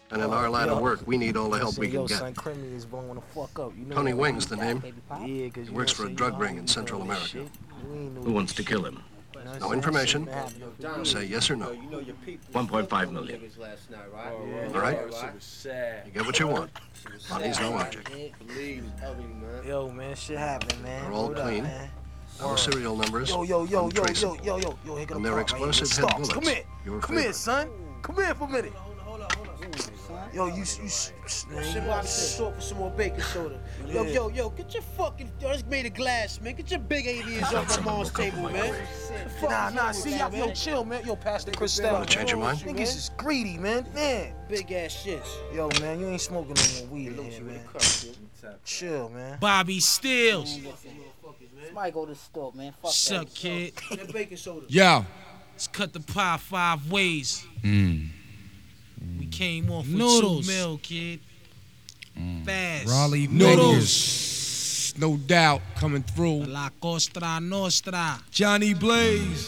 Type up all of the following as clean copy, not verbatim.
And in our line of work, we need all the help we can Yo, get. son, Crimmy is blowing the fuck up. You know Tony that, Wing's the name. Yeah, cause He works for a drug ring in Central America. Who wants to kill him? No information. Say yes or no. 1.5 million. All right? You get what you want. Money's no object. Yo, man, shit happened, man. They're all clean. No serial numbers. Yo, untraceable. here go And the they're part right here. explosive Miss head Starks, bullets. Come here. Your Come here, favorite. son. Come here for a minute. Yo, you man, Shit about to short for some more baking soda. Yo, get your fucking, it's made of glass, man. Get your big aliens off my mom's table, man. Nah, see, yo, chill, man. Yo, Pastor Cristal. Wanna change your mind? Niggas is greedy, man. Big ass shits. Yo, man, you ain't smoking no more weed in here, man. Chill, man. Bobby Stills. Somebody go to the store, man. Fuck Suck, that. kid. That baking soda. Yo. Let's cut the pie 5 ways. We came off with Noodles. 2 mil, kid. Fast. Raleigh noodles. No doubt coming through. La Costa Nostra. Johnny Blaze.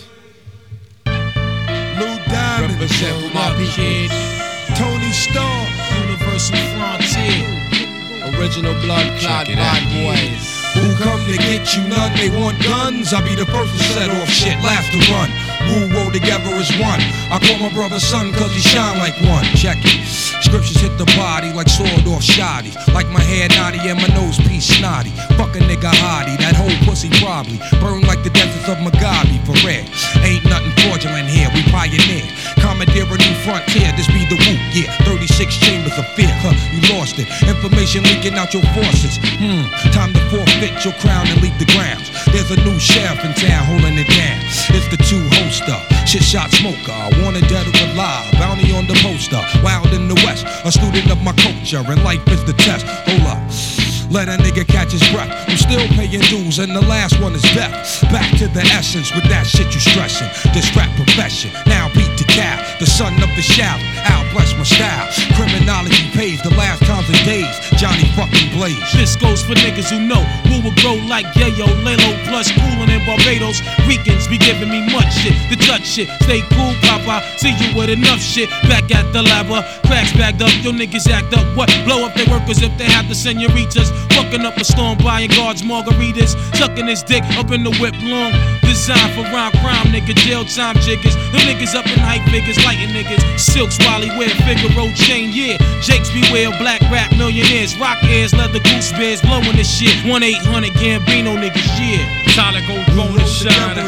Lou Diamond. Represent for my Up, people. kid. Tony Stark. Universal Frontier. Original blood clot bad boys. Who come to get you none? They want guns. I'll be the first to set off shit, last to run. Rule roll together as one. I call my brother son cause he shine like one. Check it. Scriptures hit the body like sword off shoddy. Like my hair naughty and my nose piece snotty. Fuck a nigga hottie, that whole pussy probably burn like the deserts of Mugabe for red. Ain't nothing fraudulent here, we pioneer. Commandeer a new frontier, this be the whoop, yeah. 36 chambers of fear, you lost it. Information leaking out your forces. Time to forfeit your crown and leave the grounds. There's a new sheriff in town holding it down. It's the 2 holster, shit shot smoker. Wanted dead or alive, bounty on the poster. Wild in the west, a student of my culture, and life is the test. Hold up. Let a nigga catch his breath. I'm still paying dues, and the last one is death. Back to the essence with that shit you stressin'. This rap profession, now beat the cow. The son of the shout, I'll bless my style. Criminology pays the last times and days. Johnny fucking Blaze. This goes for niggas who know who will grow like Yayo, Lalo, plus coolin' in Barbados. Ricans be giving me much shit, the Dutch shit. Stay cool, Papa, see you with enough shit. Back at the lava, cracks bagged up, your niggas act up. What? Blow up their workers if they have the senoritas. Fucking up a storm, buying guards, margaritas. Sucking his dick up in the whip long. Designed for rhyme crime, nigga, jail time jiggers. Them niggas up in hype figures, lighting niggas. Silks, Wally, wear Figaro chain, yeah. Jakes beware, black rap millionaires. Rock ears, leather goose bears, blowing this shit. 1-800 Gambino niggas, yeah. Solid gold throne and shine.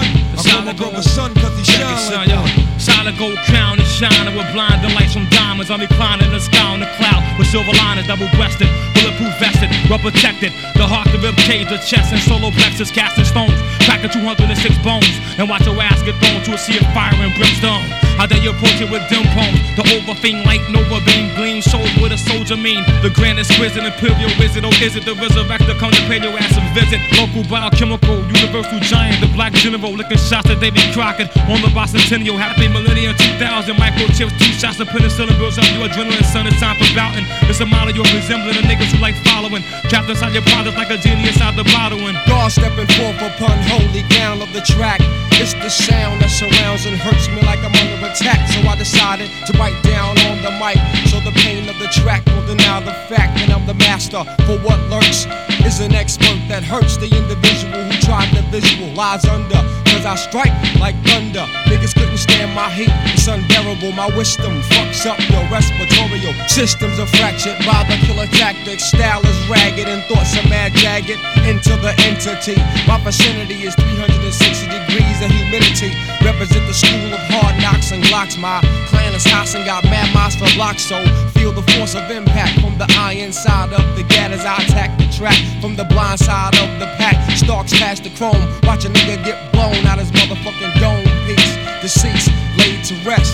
I call my brother son cause he shine like one. Solid gold crown and shining with blinding lights from diamonds. I'm reclining in the sky on the cloud with silver liners, double-breasted, bulletproof vested, well protected. The heart, the rib cage, the chest, and solo plexus, casting stones, cracking 206 bones, and watch your ass get thrown to a sea of fire and brimstone. How dare you approach it with dim poems? The overfiend light, nova beam, gleam, shows what a soldier mean. The grand exquisite, imperial wizard, oh is it the resurrector? Come to pay your ass a visit. Local biochemical, universal giant, the black general, licking shots at Davy Crockett on the bicentennial. Happy millennium 2000, microchips, 2 shots of penicillin builds up your adrenaline. Son, it's time for bouting. It's a model you're resembling, the niggas who like following. Trapped inside your products like a genie inside the bottle. And God stepping forth upon holy ground of the track. It's the sound that surrounds and hurts me like I'm under attack. So I decided to bite down on the mic, so the pain of the track will deny the fact that I'm the master. For what lurks is an expert that hurts the individual who tried to visualize under. Cause I strike like thunder. Niggas couldn't stand my heat, it's unbearable. My wisdom fucks up your respiratory systems are fractured by the killer tactics. Style is ragged and thoughts are mad jagged into the entity. My vicinity is 360 degrees of humidity. Represent the school of hard knocks and glocks. My clan is house and got mad miles for blocks. So feel the force of impact from the iron side of the gat as I attack the track. From the blind side of the pack, stalks past the chrome. Watch a nigga get blown out his motherfucking dome piece. Deceased, laid to rest.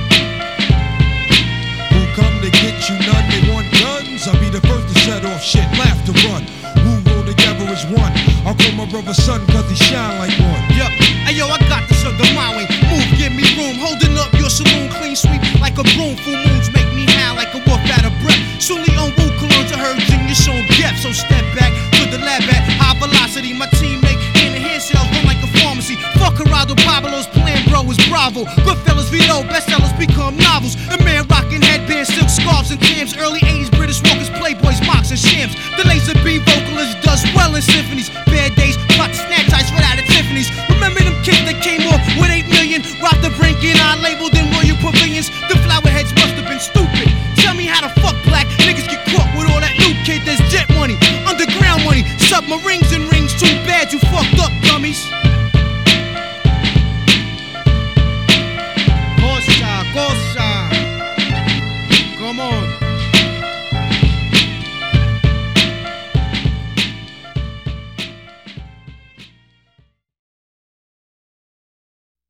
Who come to get you none? They want guns. I'll be the first to set off shit, laugh to run. Who roll together as one? I'll call my brother son cause he shine like one. Yup, hey yo, I got the sugar my way. Move, give me room. Holding up your saloon, clean sweep like a broom. Full moons make me howl like a wolf out of breath. Soonly on Wu colognes, I heard genius on depth. So step back to the lab at high velocity. My teammate hand in hand sales run like a pharmacy. Fuck Gerardo Pablo's plan, bro, is Bravo. Goodfellas Vito, bestsellers become novels. A man rocking headbands wearing silk scarves and tams. Early 80s British walkers, playboys, mocks and shams. The laser beam vocalist does well in symphonies. Bad days, plot to snatch ice right out of Tiffany's. Remember them kids that came off with 8 million? Rocked the brink in our label, then Royal Pavilions. The flower heads must have been stupid. Tell me how the fuck black niggas get caught with all that new kid. There's jet money, underground money, submarines and rings. Too bad you fucked up, dummies. Cosa, come on.